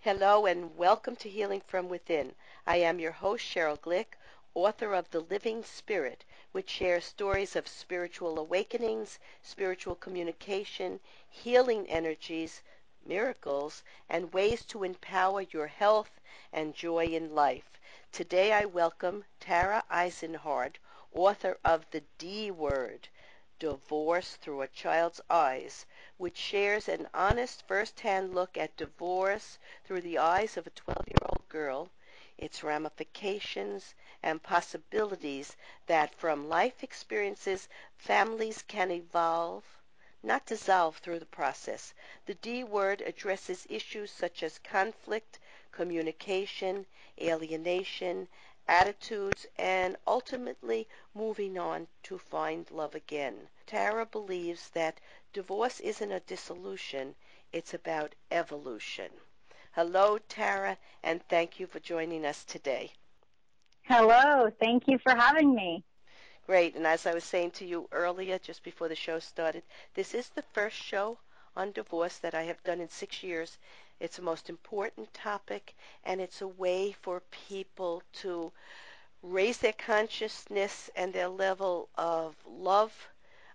Hello and welcome to Healing from Within. I am your host, Cheryl Glick, author of The Living Spirit, which shares stories of spiritual awakenings, spiritual communication, healing energies, miracles, and ways to empower your health and joy in life. Today I welcome Tara Eisenhart, author of The D Word, Divorce Through a Child's Eyes, which shares an honest first-hand look at divorce through the eyes of a 12-year-old girl, its ramifications and possibilities that from life experiences families can evolve, not dissolve through the process. The D Word addresses issues such as conflict, communication, alienation, attitudes, and ultimately moving on to find love again. Tara believes that divorce isn't a dissolution, it's about evolution. Hello, Tara, and thank you for joining us today. Hello, thank you for having me. Great, and as I was saying to you earlier, just before the show started, this is the first show on divorce that I have done in 6 years. It's a most important topic, and it's a way for people to raise their consciousness and their level of love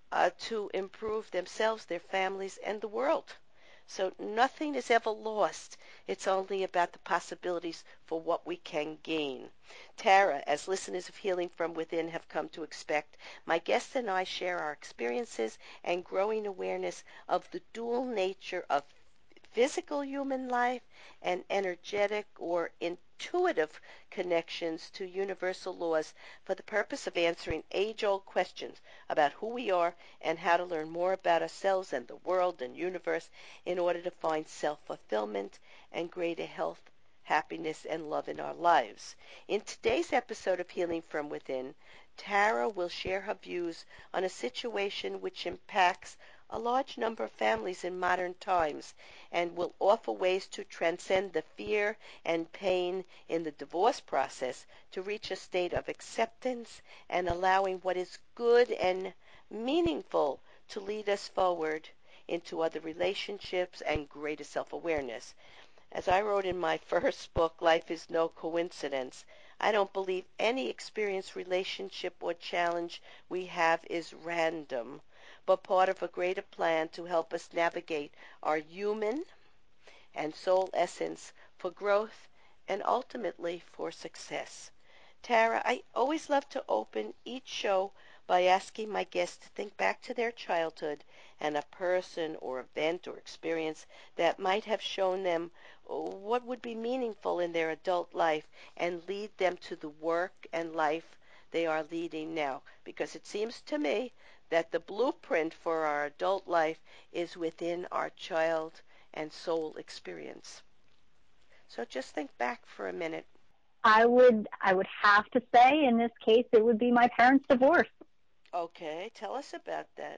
to improve themselves, their families, and the world. So nothing is ever lost. It's only about the possibilities for what we can gain. Tara, as listeners of Healing from Within have come to expect, my guests and I share our experiences and growing awareness of the dual nature of physical human life and energetic or intuitive connections to universal laws for the purpose of answering age-old questions about who we are and how to learn more about ourselves and the world and universe in order to find self-fulfillment and greater health, happiness, and love in our lives. In today's episode of Healing from Within, Tara will share her views on a situation which impacts a large number of families in modern times and will offer ways to transcend the fear and pain in the divorce process to reach a state of acceptance and allowing what is good and meaningful to lead us forward into other relationships and greater self-awareness. As I wrote in my first book, Life is No Coincidence, I don't believe any experience, relationship, or challenge we have is random, but part of a greater plan to help us navigate our human and soul essence for growth and ultimately for success. Tara, I always love to open each show by asking my guests to think back to their childhood and a person or event or experience that might have shown them what would be meaningful in their adult life and lead them to the work and life they are leading now. Because it seems to me that the blueprint for our adult life is within our child and soul experience. So just think back for a minute. I would have to say in this case it would be my parents' divorce. Okay, tell us about that.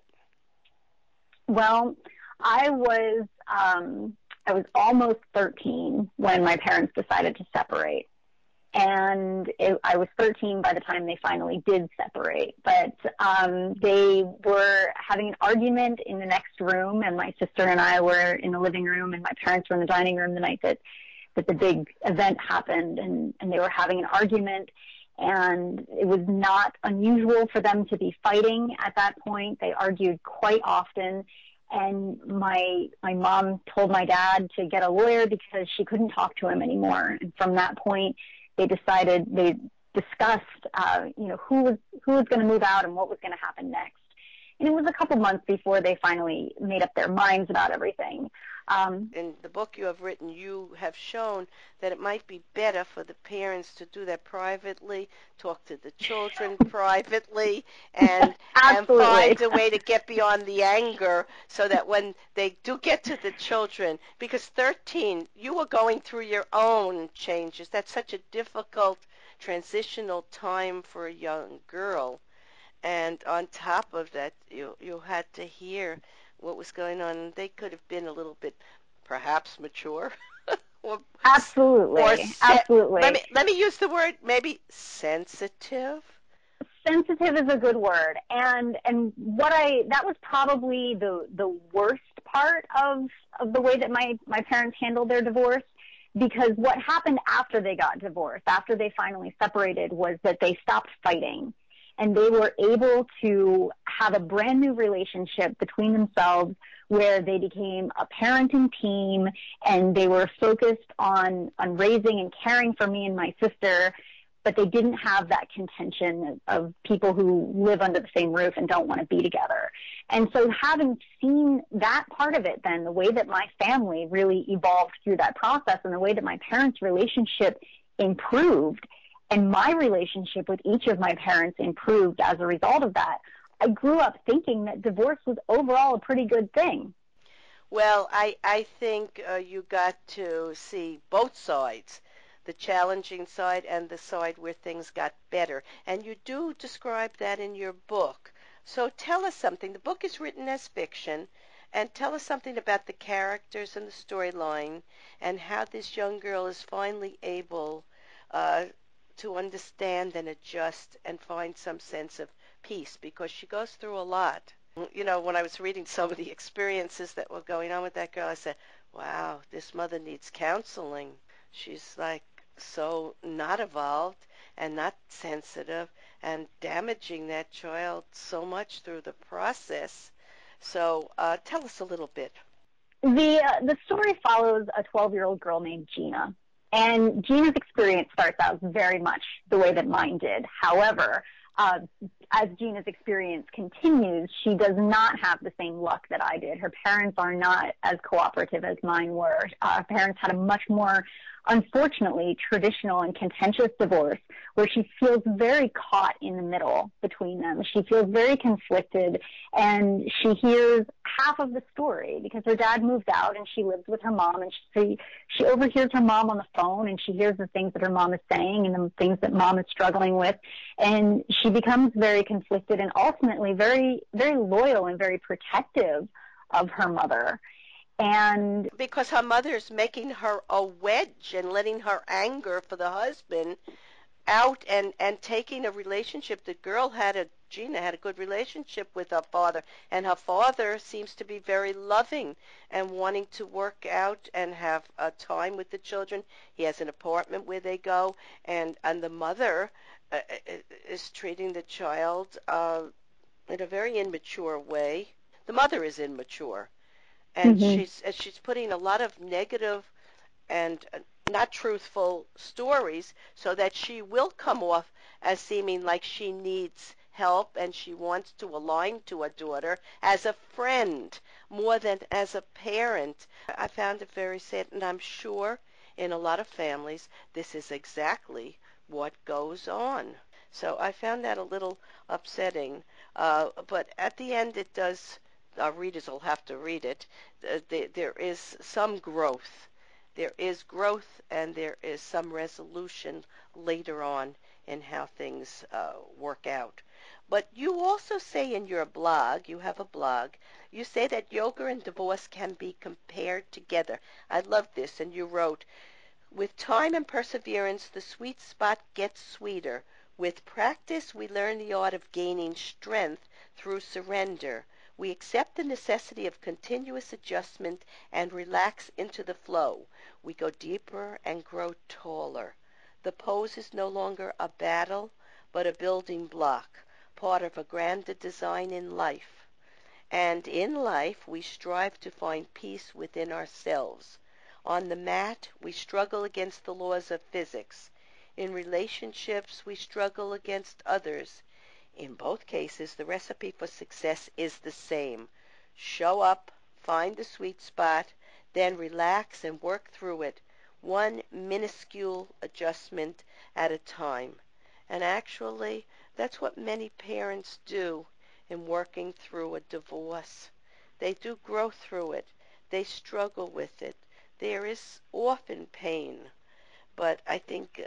Well, I was I was almost 13 when my parents decided to separate. And I was 13 by the time they finally did separate. But they were having an argument in the next room, and my sister and I were in the living room, and my parents were in the dining room the night that the big event happened, and they were having an argument, and it was not unusual for them to be fighting at that point. They argued quite often, and my mom told my dad to get a lawyer because she couldn't talk to him anymore. And from that point, they discussed, who was going to move out and what was going to happen next. And it was a couple months before they finally made up their minds about everything. In the book you have written, you have shown that it might be better for the parents to do that privately, talk to the children privately, and Absolutely. find a way to get beyond the anger so that when they do get to the children, because 13, you were going through your own changes. That's such a difficult transitional time for a young girl. And on top of that, you had to hear what was going on. They could have been a little bit, perhaps mature, or Absolutely. Absolutely. let me use the word maybe sensitive. Sensitive is a good word. And that was probably the worst part of the way that my parents handled their divorce. because what happened after they got divorced, after they finally separated, was that they stopped fighting and they were able to have a brand new relationship between themselves where they became a parenting team and they were focused on raising and caring for me and my sister, but they didn't have that contention of people who live under the same roof and don't want to be together. And so having seen that part of it, then the way that my family really evolved through that process and the way that my parents' relationship improved and my relationship with each of my parents improved as a result of that, I grew up thinking that divorce was overall a pretty good thing. Well, I think you got to see both sides, the challenging side and the side where things got better. And you do describe that in your book. So tell us something. The book is written as fiction, and tell us something about the characters and the storyline and how this young girl is finally able uh, to understand and adjust and find some sense of peace because she goes through a lot. You know, when I was reading some of the experiences that were going on with that girl, I said, wow, this mother needs counseling. She's like so not evolved and not sensitive and damaging that child so much through the process. So tell us a little bit. The story follows a 12-year-old girl named Gina. And Gina's experience starts out very much the way that mine did. However, as Gina's experience continues, she does not have the same luck that I did. Her parents are not as cooperative as mine were. Her parents had a much more, unfortunately, traditional and contentious divorce where she feels very caught in the middle between them. She feels very conflicted, and she hears half of the story because her dad moved out and she lives with her mom, and she overhears her mom on the phone, and she hears the things that her mom is saying and the things that mom is struggling with, and she becomes very conflicted and ultimately very, very loyal and very protective of her mother. And because her mother's making her a wedge and letting her anger for the husband out and taking a relationship. The girl Gina had a good relationship with her father, and her father seems to be very loving and wanting to work out and have a time with the children. He has an apartment where they go, and the mother is treating the child in a very immature way. The mother is immature, and mm-hmm. she's putting a lot of negative and not truthful stories so that she will come off as seeming like she needs help and she wants to align to her daughter as a friend more than as a parent. I found it very sad, and I'm sure in a lot of families this is exactly what goes on. So I found that a little upsetting, but at the end it does, our readers will have to read it, there is some growth. There is growth and there is some resolution later on in how things work out. But you also say in your blog, you have a blog, you say that yoga and divorce can be compared together. I love this. And you wrote, with time and perseverance, the sweet spot gets sweeter. With practice, we learn the art of gaining strength through surrender. We accept the necessity of continuous adjustment and relax into the flow. We go deeper and grow taller. The pose is no longer a battle, but a building block, part of a grander design in life. And in life, we strive to find peace within ourselves. On the mat, we struggle against the laws of physics. In relationships, we struggle against others. In both cases, the recipe for success is the same. Show up, find the sweet spot, then relax and work through it, one minuscule adjustment at a time. And actually, that's what many parents do in working through a divorce. They do grow through it. They struggle with it. There is often pain. But I think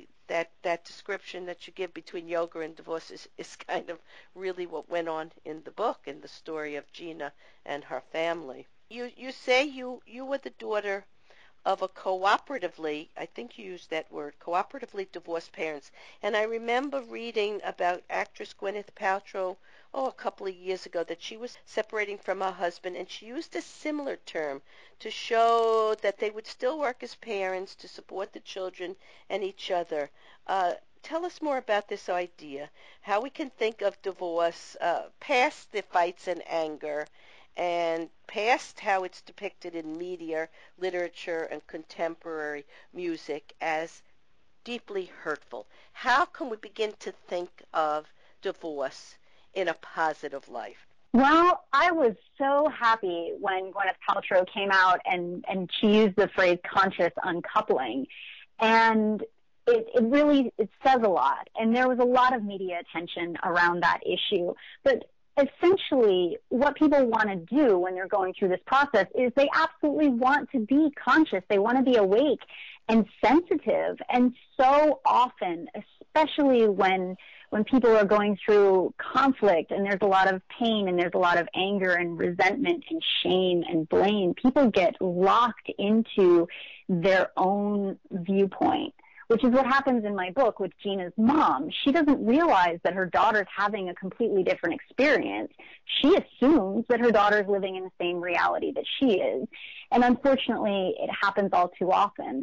that description that you give between yoga and divorce is kind of really what went on in the book, in the story of Gina and her family. You say you were the daughter of a cooperatively, I think you used that word, cooperatively divorced parents. And I remember reading about actress Gwyneth Paltrow, a couple of years ago, that she was separating from her husband, and she used a similar term to show that they would still work as parents to support the children and each other. Tell us more about this idea, how we can think of divorce past the fights and anger and past how it's depicted in media, literature, and contemporary music as deeply hurtful. How can we begin to think of divorce in a positive light? Well, I was so happy when Gwyneth Paltrow came out and she used the phrase conscious uncoupling. And it says a lot. And there was a lot of media attention around that issue. But essentially, what people want to do when they're going through this process is they absolutely want to be conscious. They want to be awake and sensitive. And so often, especially when people are going through conflict and there's a lot of pain and there's a lot of anger and resentment and shame and blame, people get locked into their own viewpoint, which is what happens in my book with Gina's mom. She doesn't realize that her daughter's having a completely different experience. She assumes that her daughter's living in the same reality that she is. And unfortunately, it happens all too often.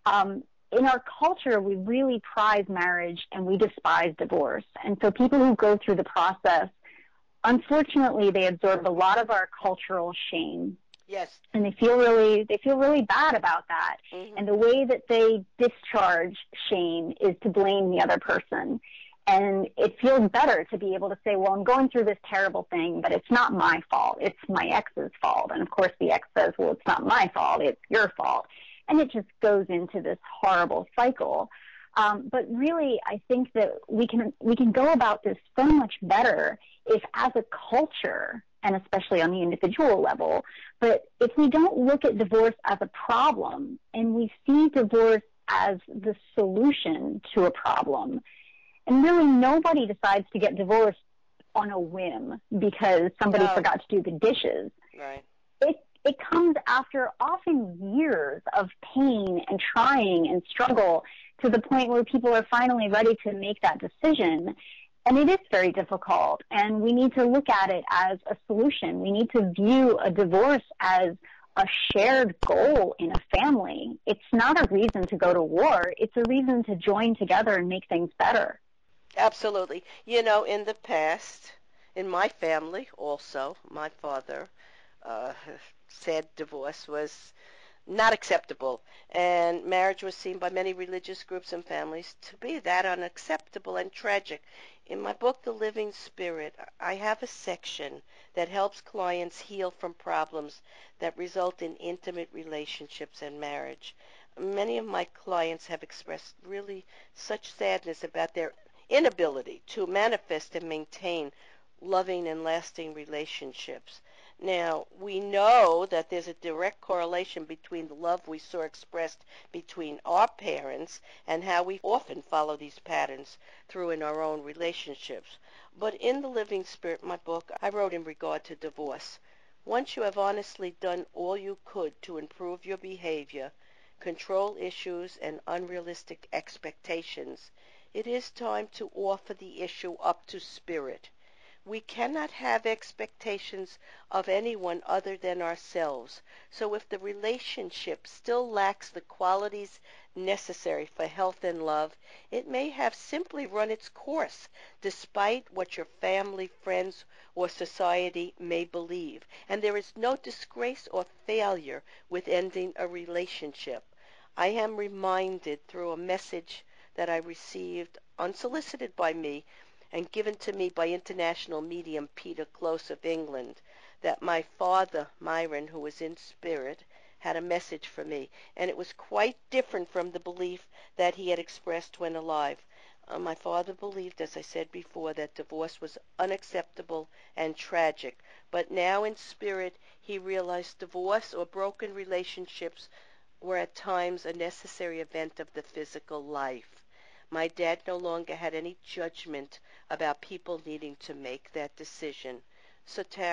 In our culture, we really prize marriage and we despise divorce. And so people who go through the process, unfortunately, they absorb a lot of our cultural shame. Yes. And they feel really bad about that. Mm-hmm. And the way that they discharge shame is to blame the other person. And it feels better to be able to say, well, I'm going through this terrible thing, but it's not my fault. It's my ex's fault. And of course the ex says, well, it's not my fault. It's your fault. And it just goes into this horrible cycle. But really, I think that we can go about this so much better if, as a culture, and especially on the individual level, but if we don't look at divorce as a problem and we see divorce as the solution to a problem, and really nobody decides to get divorced on a whim because somebody forgot to do the dishes. Right. It comes after often years of pain and trying and struggle to the point where people are finally ready to make that decision. And it is very difficult, and we need to look at it as a solution. We need to view a divorce as a shared goal in a family. It's not a reason to go to war. It's a reason to join together and make things better. Absolutely. You know, in the past, in my family also, my father said divorce was not acceptable, and marriage was seen by many religious groups and families to be that unacceptable and tragic. In my book, The Living Spirit, I have a section that helps clients heal from problems that result in intimate relationships and marriage. Many of my clients have expressed really such sadness about their inability to manifest and maintain loving and lasting relationships. Now, we know that there's a direct correlation between the love we saw expressed between our parents and how we often follow these patterns through in our own relationships. But in The Living Spirit, my book, I wrote in regard to divorce. Once you have honestly done all you could to improve your behavior, control issues and unrealistic expectations, it is time to offer the issue up to spirit. We cannot have expectations of anyone other than ourselves. So if the relationship still lacks the qualities necessary for health and love, it may have simply run its course, despite what your family, friends, or society may believe. And there is no disgrace or failure with ending a relationship. I am reminded through a message that I received unsolicited by me and given to me by international medium Peter Close of England, that my father, Myron, who was in spirit, had a message for me, and it was quite different from the belief that he had expressed when alive. My father believed, as I said before, that divorce was unacceptable and tragic, but now in spirit he realized divorce or broken relationships were at times a necessary event of the physical life. My dad no longer had any judgment about people needing to make that decision. So, Tara,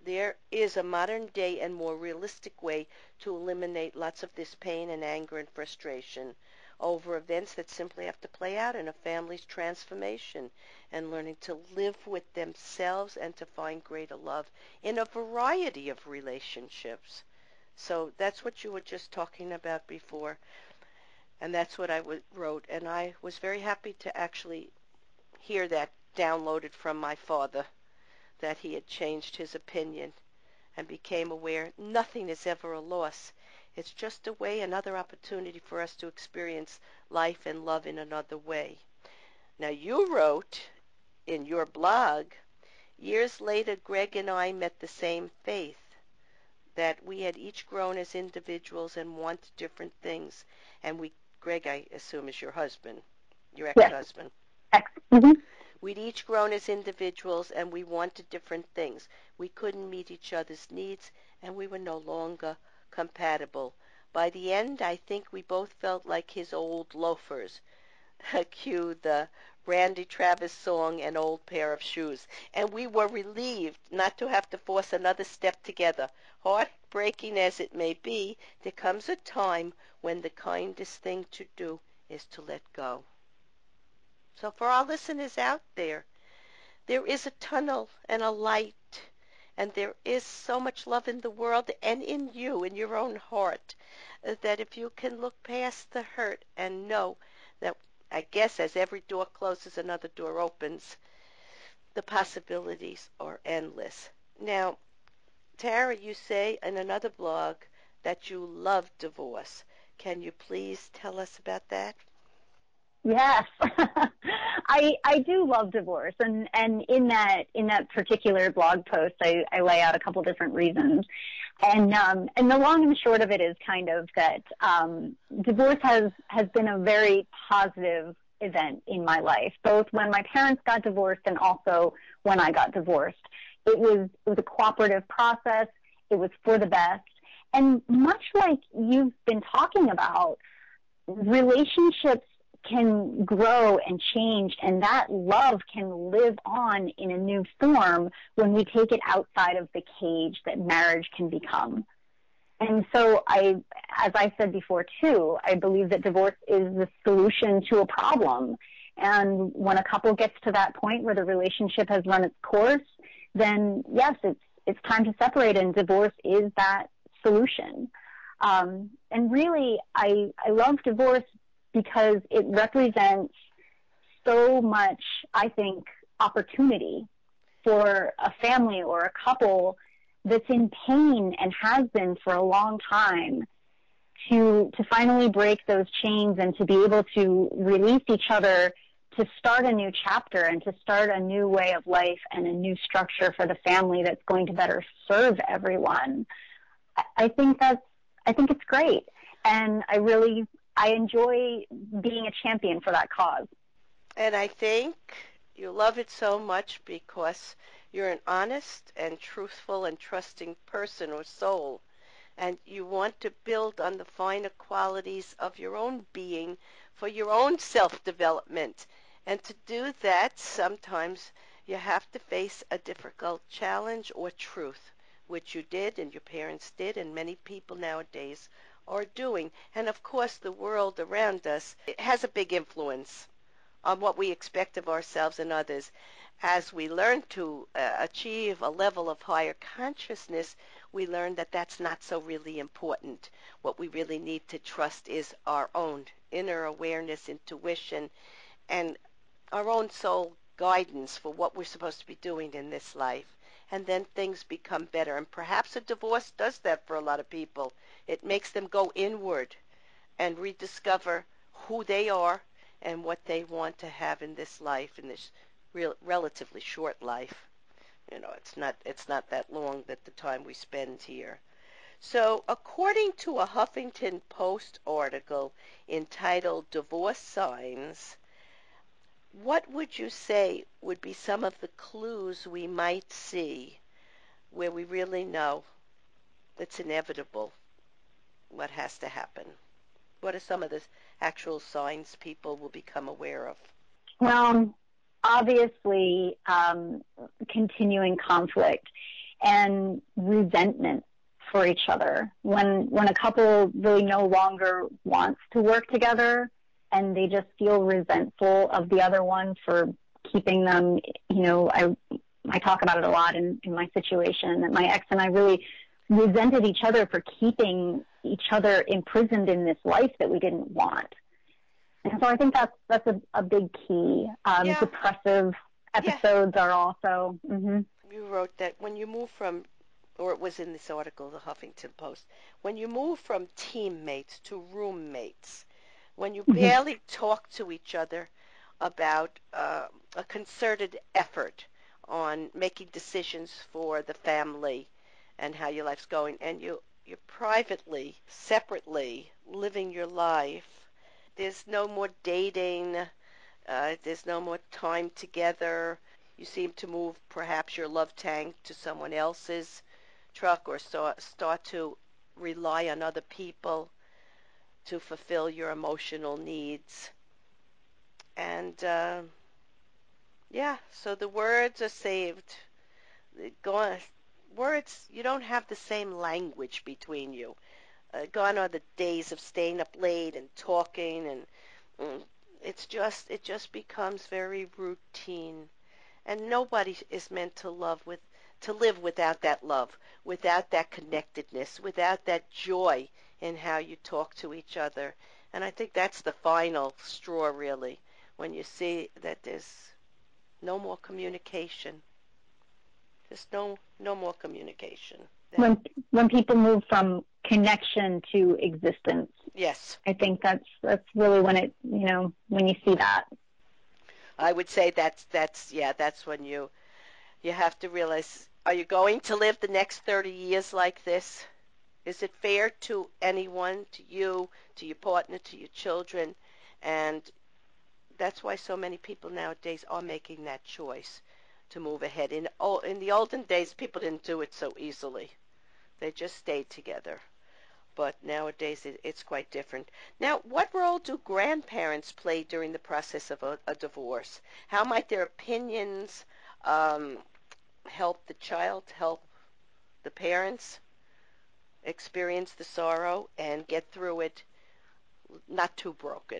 there is a modern day and more realistic way to eliminate lots of this pain and anger and frustration over events that simply have to play out in a family's transformation and learning to live with themselves and to find greater love in a variety of relationships. So that's what you were just talking about before, and that's what I wrote. And I was very happy to actually hear that downloaded from my father, that he had changed his opinion and became aware nothing is ever a loss. It's just a way, another opportunity for us to experience life and love in another way. Now, you wrote in your blog, years later, Greg and I met the same faith, that we had each grown as individuals and wanted different things. And Greg, I assume, is your husband, your Yes. ex-husband. Mm-hmm. We'd each grown as individuals and we wanted different things. We couldn't meet each other's needs and we were no longer compatible. By the end, I think we both felt like his old loafers. Cue the Randy Travis song, An Old Pair of Shoes. And we were relieved not to have to force another step together. Heartbreaking as it may be, there comes a time when the kindest thing to do is to let go. So for our listeners out there is a tunnel and a light, and there is so much love in the world and in you, in your own heart, that if you can look past the hurt and know that, I guess, as every door closes, another door opens, the possibilities are endless. Now, Tara, you say in another blog that you love divorce. Can you please tell us about that? Yes, I do love divorce, and in that particular blog post, I lay out a couple different reasons, and the long and the short of it is kind of that divorce has been a very positive event in my life, both when my parents got divorced and also when I got divorced. It was a cooperative process. It was for the best, and much like you've been talking about, relationships can grow and change, and that love can live on in a new form when we take it outside of the cage that marriage can become. And so as I said before too, I believe that divorce is the solution to a problem. And when a couple gets to that point where the relationship has run its course, then yes, it's time to separate, and divorce is that solution. And really, I love divorce because it represents so much, I think, opportunity for a family or a couple that's in pain and has been for a long time to finally break those chains and to be able to release each other, to start a new chapter and to start a new way of life and a new structure for the family that's going to better serve everyone. I think it's great. And I enjoy being a champion for that cause. And I think you love it so much because you're an honest and truthful and trusting person or soul, and you want to build on the finer qualities of your own being for your own self-development. And to do that, sometimes you have to face a difficult challenge or truth, which you did and your parents did and many people nowadays are doing. And of course, the world around us, it has a big influence on what we expect of ourselves and others. As we learn to achieve a level of higher consciousness, we learn that that's not so really important. What we really need to trust is our own inner awareness, intuition, and our own soul guidance for what we're supposed to be doing in this life. And then things become better. And perhaps a divorce does that for a lot of people. It makes them go inward and rediscover who they are and what they want to have in this life, in this relatively short life. You know, it's not that long that the time we spend here. So, according to a Huffington Post article entitled Divorce Signs, what would you say would be some of the clues we might see where we really know it's inevitable what has to happen? What are some of the actual signs people will become aware of? Well, obviously, continuing conflict. and resentment for each other. When a couple really no longer wants to work together and they just feel resentful of the other one for keeping them, I talk about it a lot in my situation, that my ex and I really resented each other for keeping each other imprisoned in this life that we didn't want. And so I think that's a big key. Depressive episodes are also. Mm-hmm. You wrote that when you move from, or it was in this article, the Huffington Post, when you move from teammates to roommates, when you barely talk to each other about a concerted effort on making decisions for the family and how your life's going, and you're privately, separately living your life. There's no more dating. There's no more time together. You seem to move perhaps your love tank to someone else's truck, or start to rely on other people to fulfill your emotional needs. And so the words are saved. Words, you don't have the same language between you. Gone are the days of staying up late and talking, and it just becomes very routine. And nobody is meant to live without that love, without that connectedness, without that joy in how you talk to each other. And I think that's the final straw, really, when you see that there's no more communication. There's no more communication. When people move from connection to existence. Yes. I think that's really when when you see that. I would say that's when you have to realize, are you going to live the next 30 years like this? Is it fair to anyone, to you, to your partner, to your children? And that's why so many people nowadays are making that choice to move ahead. In the olden days, people didn't do it so easily. They just stayed together. But nowadays, it's quite different. Now, what role do grandparents play during the process of a divorce? How might their opinions help the child, help the parents experience the sorrow and get through it not too broken?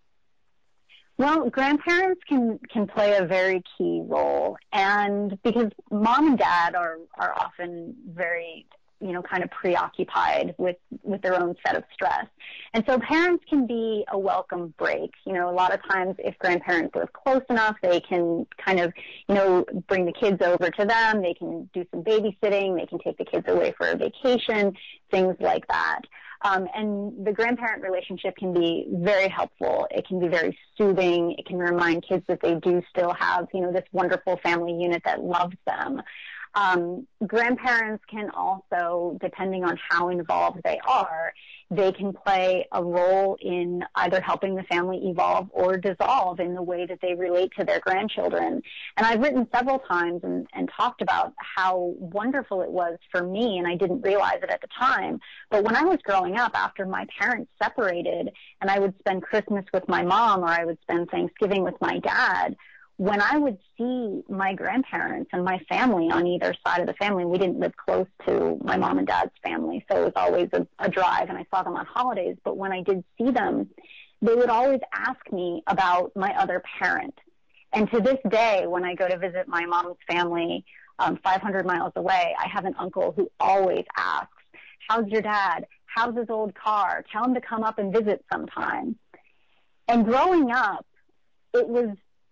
Well, grandparents can play a very key role, and because mom and dad are often very kind of preoccupied with their own set of stress. And so parents can be a welcome break. A lot of times if grandparents live close enough, they can kind of, bring the kids over to them. They can do some babysitting. They can take the kids away for a vacation, things like that. And the grandparent relationship can be very helpful. It can be very soothing. It can remind kids that they do still have, this wonderful family unit that loves them. Grandparents can also, depending on how involved they are, they can play a role in either helping the family evolve or dissolve in the way that they relate to their grandchildren. And I've written several times and talked about how wonderful it was for me, and I didn't realize it at the time, but when I was growing up, after my parents separated and I would spend Christmas with my mom or I would spend Thanksgiving with my dad, when I would see my grandparents and my family on either side of the family, we didn't live close to my mom and dad's family, so it was always a drive, and I saw them on holidays. But when I did see them, they would always ask me about my other parent. And to this day, when I go to visit my mom's family 500 miles away, I have an uncle who always asks, "How's your dad? How's his old car? Tell him to come up and visit sometime." And growing up, it was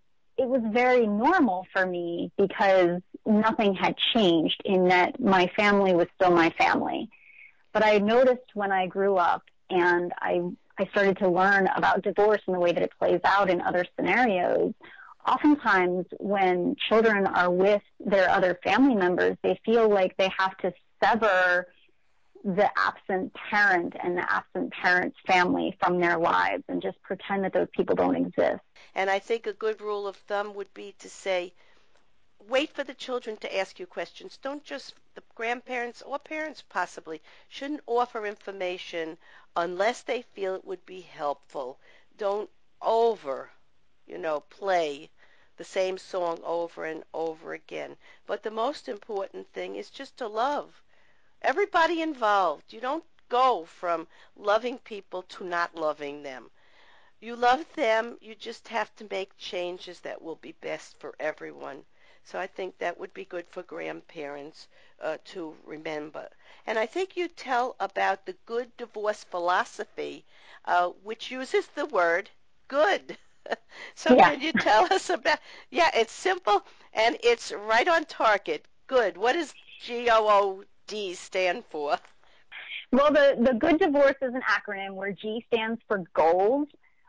very normal for me because nothing had changed in that my family was still my family. But I noticed when I grew up and I started to learn about divorce and the way that it plays out in other scenarios, oftentimes when children are with their other family members, they feel like they have to sever the absent parent and the absent parent's family from their lives and just pretend that those people don't exist. And I think a good rule of thumb would be to say, wait for the children to ask you questions. Don't just, the grandparents or parents possibly, shouldn't offer information unless they feel it would be helpful. Don't play the same song over and over again. But the most important thing is just to love everybody involved. You don't go from loving people to not loving them. You love them, you just have to make changes that will be best for everyone. So I think that would be good for grandparents to remember. And I think you tell about the good divorce philosophy, which uses the word good. So Yeah. can you tell us about, yeah, it's simple and it's right on target. Good. What does GOOD stand for? Well, the Good Divorce is an acronym where G stands for goals,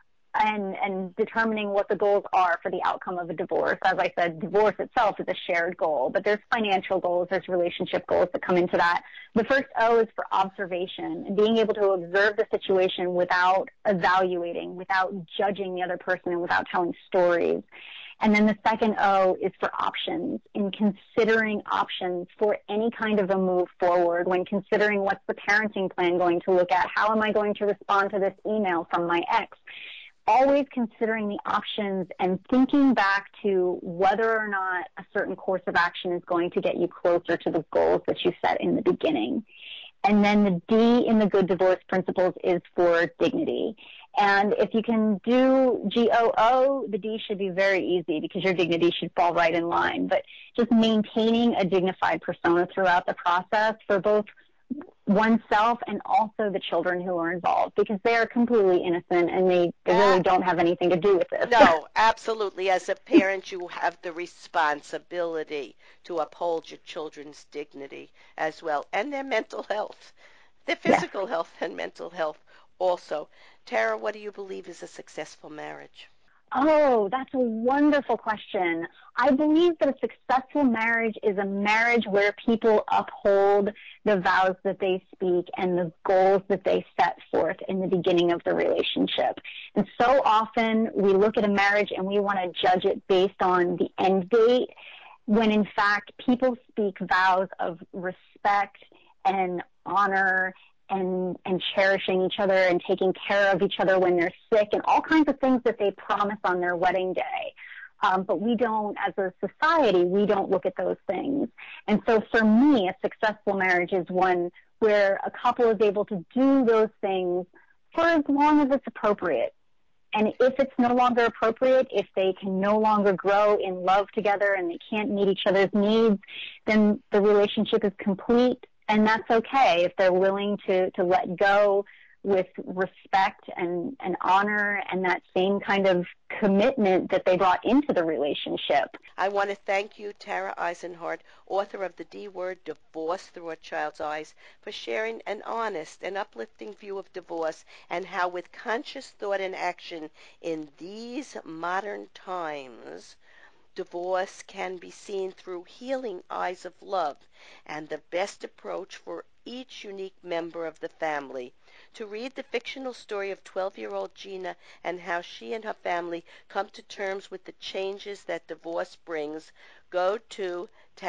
and determining what the goals are for the outcome of a divorce. As I said, divorce itself is a shared goal, but there's financial goals, there's relationship goals that come into that. The first O is for observation, and being able to observe the situation without evaluating, without judging the other person, and without telling stories. And then the second O is for options, in considering options for any kind of a move forward, when considering what's the parenting plan going to look at, how am I going to respond to this email from my ex, always considering the options and thinking back to whether or not a certain course of action is going to get you closer to the goals that you set in the beginning. And then the D in the Good Divorce Principles is for dignity. And if you can do GOO, the D should be very easy because your dignity should fall right in line. But just maintaining a dignified persona throughout the process for both oneself and also the children who are involved, because they are completely innocent and they really don't have anything to do with this. No, absolutely. As a parent, you have the responsibility to uphold your children's dignity as well, and their mental health, their Yes. physical health and mental health also. Tara, what do you believe is a successful marriage? Oh, that's a wonderful question. I believe that a successful marriage is a marriage where people uphold the vows that they speak and the goals that they set forth in the beginning of the relationship. And so often we look at a marriage and we want to judge it based on the end date, when in fact people speak vows of respect and honor and cherishing each other and taking care of each other when they're sick and all kinds of things that they promise on their wedding day. But we don't, as a society, we don't look at those things. And so for me, a successful marriage is one where a couple is able to do those things for as long as it's appropriate. And if it's no longer appropriate, if they can no longer grow in love together and they can't meet each other's needs, then the relationship is complete. And that's okay if they're willing to let go with respect and honor and that same kind of commitment that they brought into the relationship. I want to thank you, Tara Eisenhart, author of The D Word, Divorce Through a Child's Eyes, for sharing an honest and uplifting view of divorce and how with conscious thought and action in these modern times, divorce can be seen through healing eyes of love and the best approach for each unique member of the family. To read the fictional story of 12-year-old Gina and how she and her family come to terms with the changes that divorce brings, go to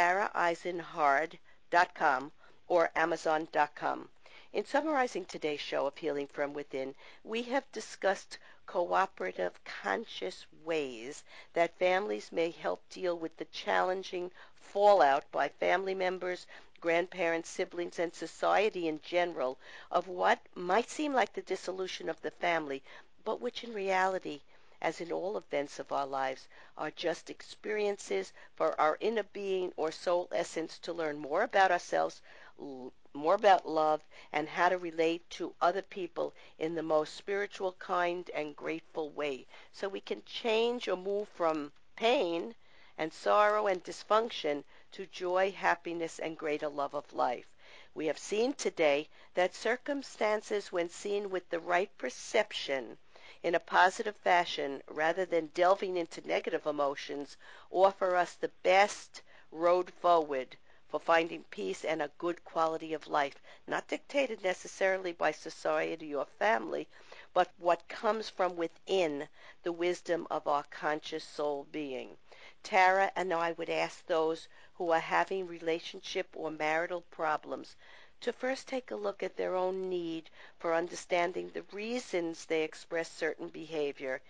taraeisenhard.com or amazon.com. In summarizing today's show of Healing from Within, we have discussed cooperative, conscious ways that families may help deal with the challenging fallout by family members, grandparents, siblings, and society in general of what might seem like the dissolution of the family, but which in reality, as in all events of our lives, are just experiences for our inner being or soul essence to learn more about ourselves, more about love, and how to relate to other people in the most spiritual, kind, and grateful way. So we can change or move from pain and sorrow and dysfunction to joy, happiness, and greater love of life. We have seen today that circumstances, when seen with the right perception in a positive fashion rather than delving into negative emotions, offer us the best road forward for finding peace and a good quality of life, not dictated necessarily by society or family, but what comes from within the wisdom of our conscious soul being. Tara and I would ask those who are having relationship or marital problems to first take a look at their own need for understanding the reasons they express certain behavior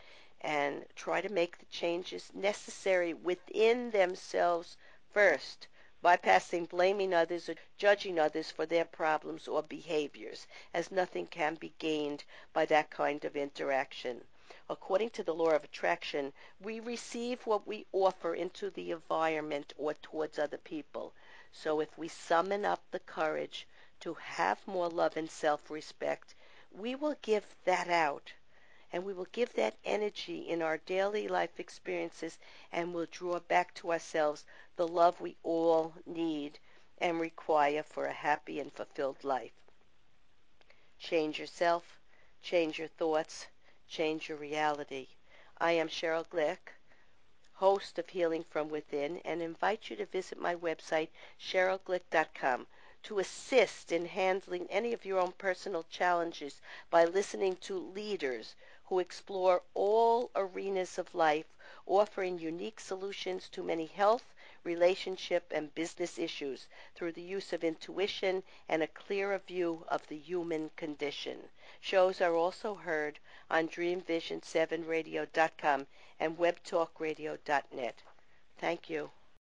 and try to make the changes necessary within themselves first, bypassing blaming others or judging others for their problems or behaviors, as nothing can be gained by that kind of interaction. According to the law of attraction, we receive what we offer into the environment or towards other people. So if we summon up the courage to have more love and self-respect, we will give that out, and we will give that energy in our daily life experiences, and we'll draw back to ourselves the love we all need and require for a happy and fulfilled life. Change yourself, change your thoughts, change your reality. I am Cheryl Glick, host of Healing from Within, and invite you to visit my website, CherylGlick.com, to assist in handling any of your own personal challenges by listening to leaders who explore all arenas of life, offering unique solutions to many health, relationship, and business issues through the use of intuition and a clearer view of the human condition. Shows are also heard on DreamVision7Radio.com and WebTalkRadio.net. Thank you.